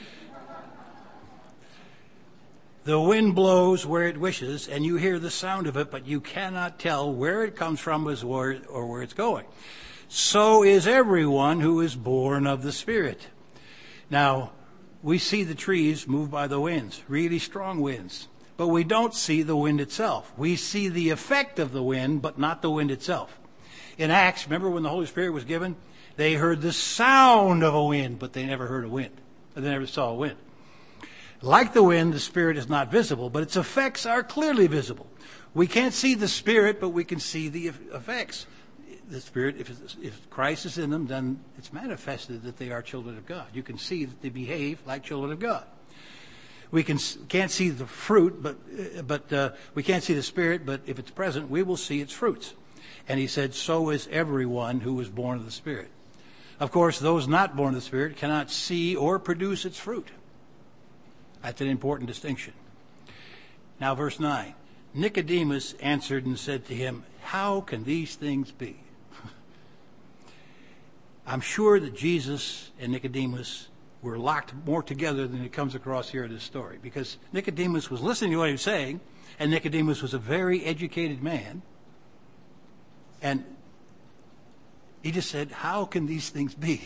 Speaker 1: The wind blows where it wishes, and you hear the sound of it, but you cannot tell where it comes from or where it's going. So is everyone who is born of the Spirit. Now, we see the trees moved by the winds, really strong winds, but we don't see the wind itself. We see the effect of the wind, but not the wind itself. In Acts, remember when the Holy Spirit was given? They heard the sound of a wind, but they never heard a wind. They never saw a wind. Like the wind, the Spirit is not visible, but its effects are clearly visible. We can't see the Spirit, but we can see the effects. The Spirit, if Christ is in them, then it's manifested that they are children of God. You can see that they behave like children of God. We can't see the fruit, but we can't see the Spirit, but if it's present, we will see its fruits. And he said, so is everyone who is born of the Spirit. Of course, those not born of the Spirit cannot see or produce its fruit. That's an important distinction. Now, verse 9. Nicodemus answered and said to him, how can these things be? I'm sure that Jesus and Nicodemus were locked more together than it comes across here in this story, because Nicodemus was listening to what he was saying, and Nicodemus was a very educated man. And he just said, how can these things be?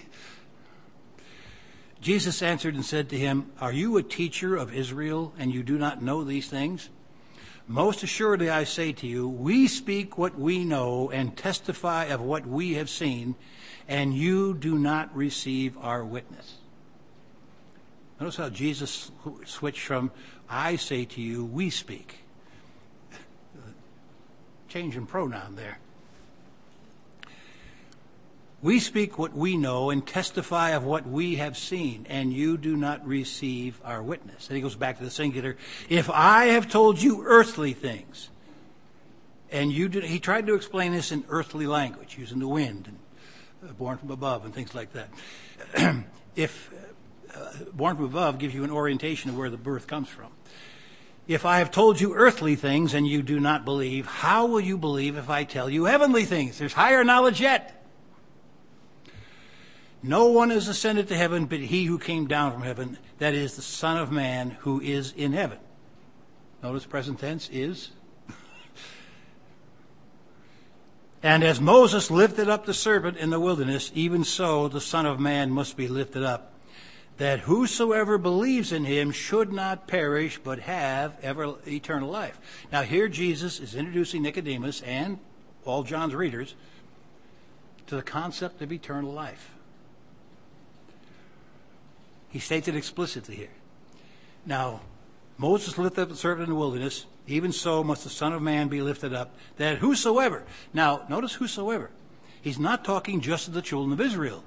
Speaker 1: Jesus answered and said to him, are you a teacher of Israel and you do not know these things? Most assuredly I say to you, we speak what we know and testify of what we have seen, and you do not receive our witness. Notice how Jesus switched from I say to you, we speak. Change in pronoun there. We speak what we know and testify of what we have seen, and you do not receive our witness. And he goes back to the singular. If I have told you earthly things, and you do, he tried to explain this in earthly language, using the wind and born from above and things like that. If born from above gives you an orientation of where the birth comes from. If I have told you earthly things and you do not believe, how will you believe if I tell you heavenly things? There's higher knowledge yet. No one has ascended to heaven but he who came down from heaven, that is the Son of Man who is in heaven. Notice present tense is. And as Moses lifted up the serpent in the wilderness, even so the Son of Man must be lifted up, that whosoever believes in him should not perish but have eternal life. Now here Jesus is introducing Nicodemus and all John's readers to the concept of eternal life. He states it explicitly here. Now, Moses lifted up the serpent in the wilderness, even so must the Son of Man be lifted up, that whosoever. Now, notice whosoever. He's not talking just to the children of Israel.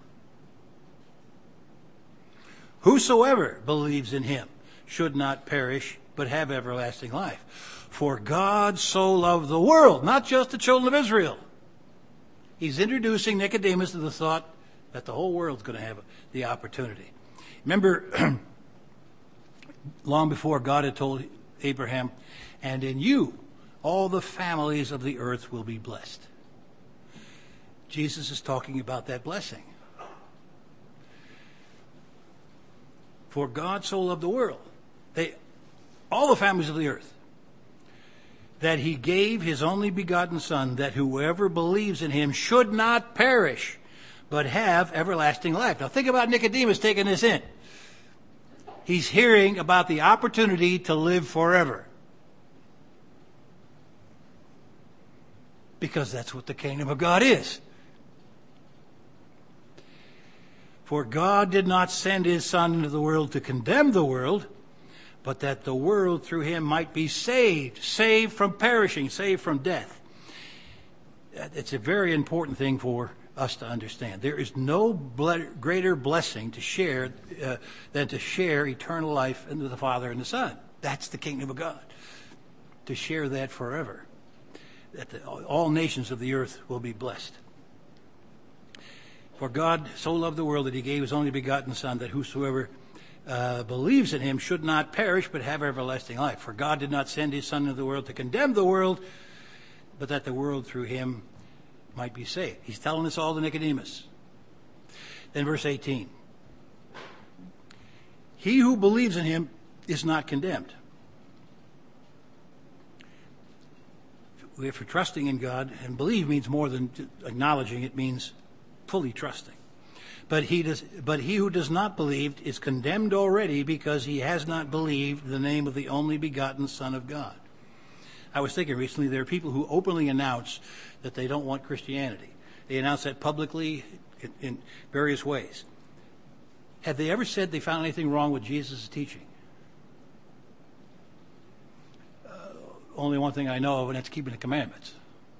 Speaker 1: Whosoever believes in him should not perish, but have everlasting life. For God so loved the world, not just the children of Israel. He's introducing Nicodemus to the thought that the whole world's going to have the opportunity. Remember, long before God had told Abraham, and in you all the families of the earth will be blessed. Jesus is talking about that blessing. For God so loved the world, all the families of the earth, that he gave his only begotten Son, that whoever believes in him should not perish, but have everlasting life. Now think about Nicodemus taking this in. He's hearing about the opportunity to live forever. Because that's what the kingdom of God is. For God did not send his Son into the world to condemn the world, but that the world through him might be saved from perishing, saved from death. It's a very important thing for us to understand. There is no greater blessing to share than to share eternal life into the Father and the Son. That's the kingdom of God. To share that forever. That all nations of the earth will be blessed. For God so loved the world that he gave his only begotten Son, that whosoever believes in him should not perish, but have everlasting life. For God did not send his Son into the world to condemn the world, but that the world through him might be saved. He's telling us all to Nicodemus. Then verse 18. He who believes in him is not condemned. If we're trusting in God, and believe means more than acknowledging, it means fully trusting. But he who does not believe is condemned already, because he has not believed the name of the only begotten Son of God. I was thinking recently, there are people who openly announce that they don't want Christianity. They announce that publicly in various ways. Have they ever said they found anything wrong with Jesus' teaching? Only one thing I know of, and that's keeping the commandments.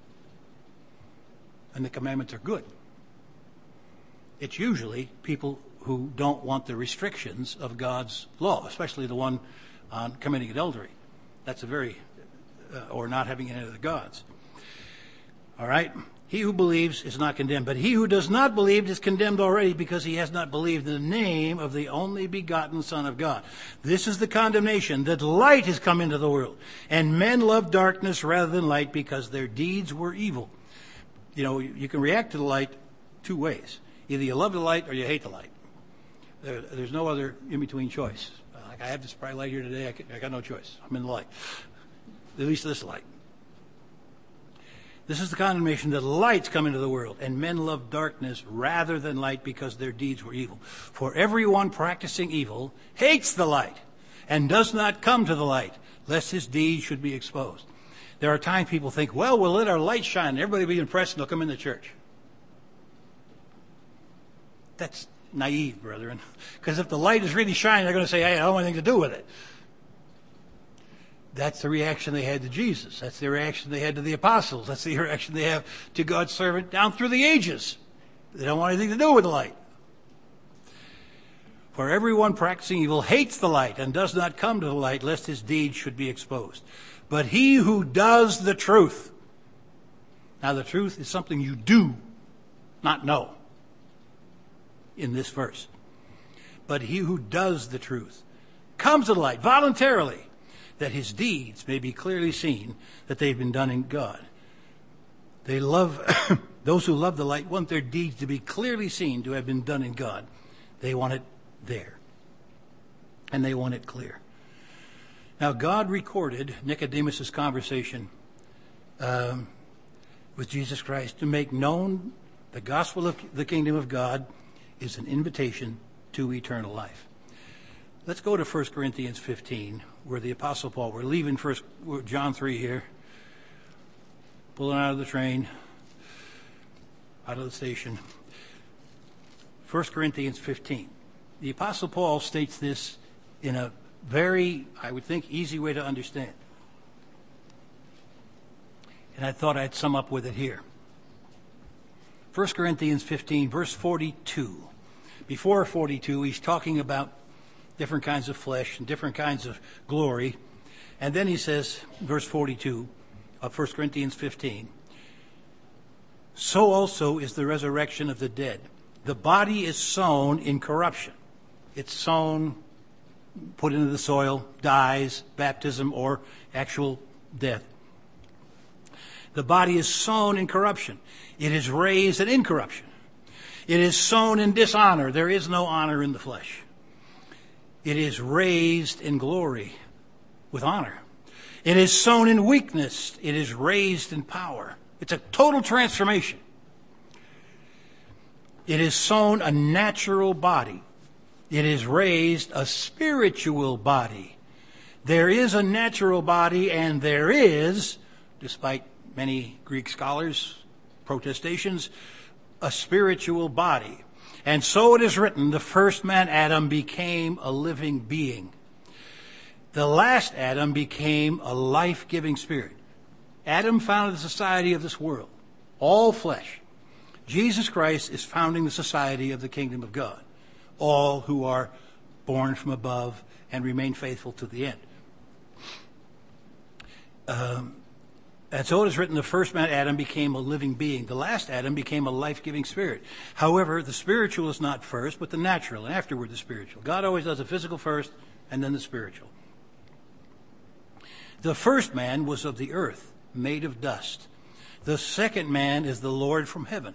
Speaker 1: And the commandments are good. It's usually people who don't want the restrictions of God's law, especially the one on committing adultery. That's or not having any of the gods. All right? He who believes is not condemned, but he who does not believe is condemned already, because he has not believed in the name of the only begotten Son of God. This is the condemnation, that light has come into the world, and men love darkness rather than light, because their deeds were evil. You know, you can react to the light two ways. Either you love the light or you hate the light. There's no other in-between choice. Like I have this bright light here today, I got no choice. I'm in the light. At least this light. This is the condemnation, that lights come into the world, and men love darkness rather than light, because their deeds were evil. For everyone practicing evil hates the light and does not come to the light, lest his deeds should be exposed. There are times people think, well, we'll let our light shine, and everybody will be impressed, and they'll come into church. That's naive, brethren. Because if the light is really shining, they're going to say, hey, I don't want anything to do with it. That's the reaction they had to Jesus. That's the reaction they had to the apostles. That's the reaction they have to God's servant down through the ages. They don't want anything to do with the light. For everyone practicing evil hates the light and does not come to the light, lest his deeds should be exposed. But he who does the truth. Now the truth is something you do not know in this verse. But he who does the truth comes to the light voluntarily, that his deeds may be clearly seen that they've been done in God. They love, those who love the light want their deeds to be clearly seen to have been done in God. They want it there. And they want it clear. Now, God recorded Nicodemus' conversation with Jesus Christ to make known the gospel of the kingdom of God is an invitation to eternal life. Let's go to 1 Corinthians 15, where the Apostle Paul, we're leaving John 3 here, pulling out of the train, out of the station. 1 Corinthians 15. The Apostle Paul states this in a very, I would think, easy way to understand. And I thought I'd sum up with it here. 1 Corinthians 15, verse 42. Before 42, he's talking about different kinds of flesh and different kinds of glory. And then he says, verse 42 of 1 Corinthians 15, so also is the resurrection of the dead. The body is sown in corruption. It's sown, put into the soil, dies, baptism, or actual death. The body is sown in corruption. It is raised in incorruption. It is sown in dishonor. There is no honor in the flesh. It is raised in glory with honor. It is sown in weakness. It is raised in power. It's a total transformation. It is sown a natural body. It is raised a spiritual body. There is a natural body, and there is, despite many Greek scholars' protestations, a spiritual body. And so it is written, the first man, Adam, became a living being. The last Adam became a life-giving spirit. Adam founded the society of this world, all flesh. Jesus Christ is founding the society of the kingdom of God, all who are born from above and remain faithful to the end. And so it is written, the first man, Adam, became a living being. The last Adam became a life-giving spirit. However, the spiritual is not first, but the natural, and afterward the spiritual. God always does the physical first, and then the spiritual. The first man was of the earth, made of dust. The second man is the Lord from heaven.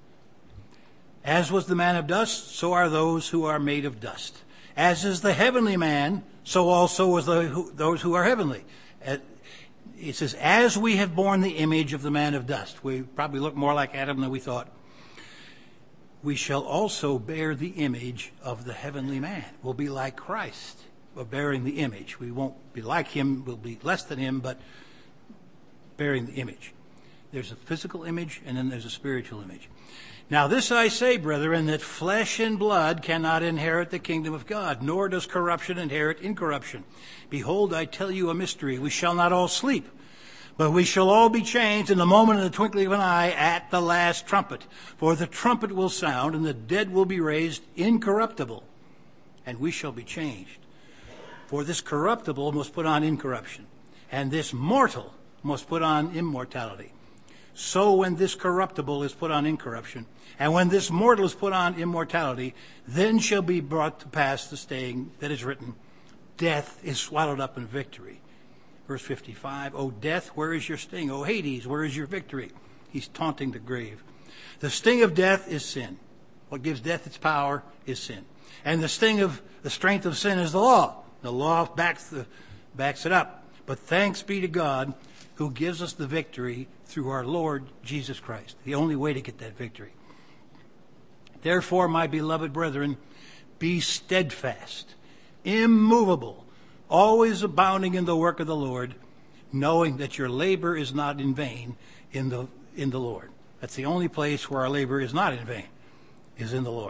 Speaker 1: As was the man of dust, so are those who are made of dust. As is the heavenly man, so also is those who are heavenly. It says, as we have borne the image of the man of dust. We probably look more like Adam than we thought. We shall also bear the image of the heavenly man. We'll be like Christ, of bearing the image. We won't be like him, we'll be less than him, but bearing the image. There's a physical image, and then there's a spiritual image. Now this I say, brethren, that flesh and blood cannot inherit the kingdom of God, nor does corruption inherit incorruption. Behold, I tell you a mystery. We shall not all sleep, but we shall all be changed in the moment of the twinkling of an eye at the last trumpet. For the trumpet will sound, and the dead will be raised incorruptible, and we shall be changed. For this corruptible must put on incorruption, and this mortal must put on immortality. So when this corruptible is put on incorruption, and when this mortal is put on immortality, then shall be brought to pass the saying that is written, death is swallowed up in victory. Verse 55, O death, where is your sting? O Hades, where is your victory? He's taunting the grave. The sting of death is sin. What gives death its power is sin. And the strength of sin is the law. The law backs it up. But thanks be to God who gives us the victory through our Lord Jesus Christ. The only way to get that victory. Therefore, my beloved brethren, be steadfast, immovable, always abounding in the work of the Lord, knowing that your labor is not in vain in the Lord. That's the only place where our labor is not in vain, is in the Lord.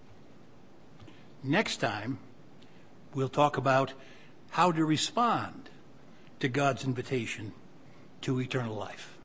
Speaker 1: Next time, we'll talk about how to respond to God's invitation to eternal life.